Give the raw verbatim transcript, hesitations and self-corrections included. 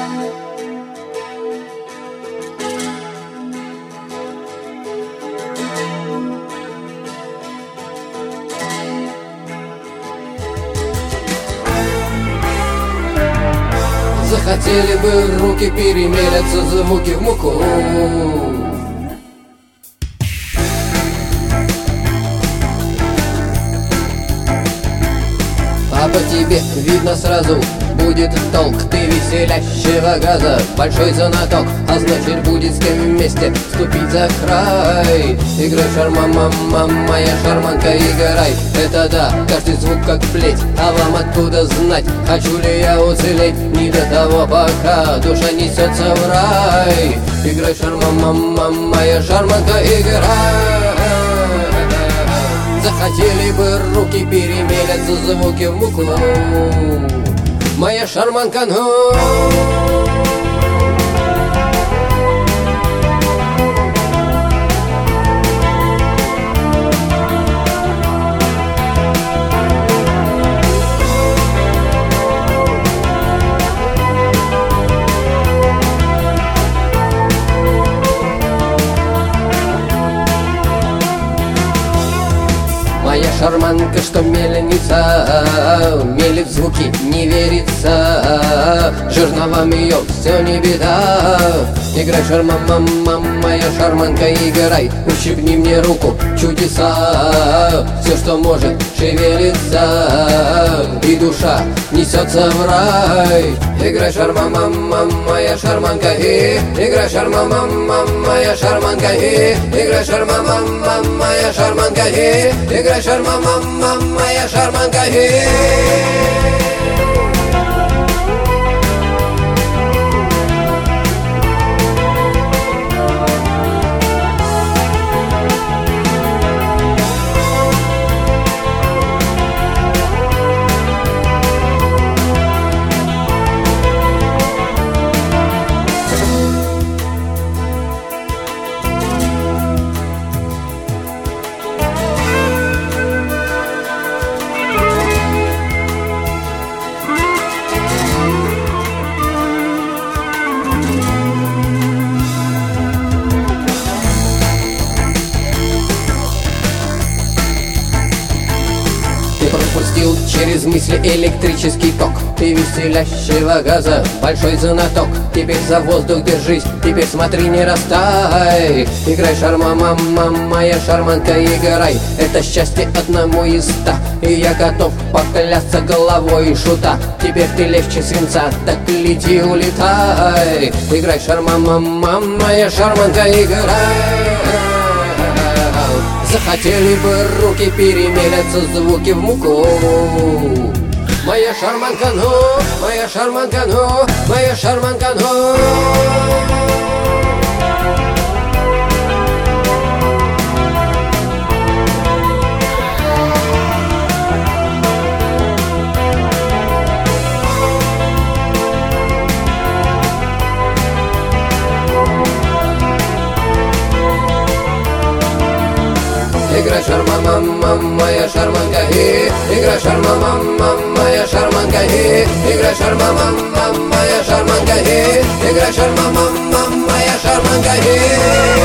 Захотели бы руки перемелятся, звуки в муку. А по тебе видно сразу будет толк. Ты веселящего газа, большой знаток, а значит будет с кем вместе ступить за край. Играй шарма, мама, моя шарманка, играй. Это да, каждый звук как плеть, а вам откуда знать, хочу ли я уцелеть? Не до того пока, душа несется в рай. Играй шарма, мама, моя шарманка, играй. Захотели бы руки перемелятся, звуки в муку. Моя шарманка, ну. Моя шарманка, что мельница, мелит звуки, не верится. Жирно вам ее, все не беда. Играй, шарма, мама, моя шарманка, играй. Ущипни мне руку, чудеса. Все, что может, шевелится, и душа несется в рай. Играй, шарма, мама, моя шарманка, и играй, шарма, мама, моя шарманка, и играй, шарма, мама, моя шарманка, и играй, шарма, мама, моя шарманка, и пропустил через мысли электрический ток. Ты веселящего газа, большой знаток. Теперь за воздух держись, теперь смотри, не растай. Играй, шарма, мама, моя шарманка, играй. Это счастье одному из ста, и я готов поклясться головой шута. Теперь ты легче свинца, так лети, улетай. Играй, шарма, мама, моя шарманка, играй. Захотели бы руки перемелятся, звуки в муку. Моя шарманка, ну, моя шарманка, ну, моя шарманка, ну. Играй, шарма, мама, моя шарманка, и играй, шарма, мама, моя шарманка, и играй, шарма, мама, моя шарманка, и играй, шарма, мама, моя шарманка, и